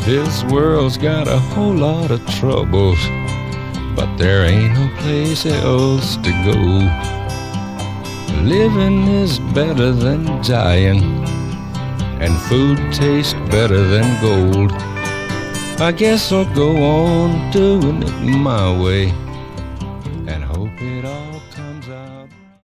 This world's got a whole lot of troubles, but there ain't no place else to go. Living is better than dying, and food tastes better than gold. I guess I'll go on doing it my way and hope it all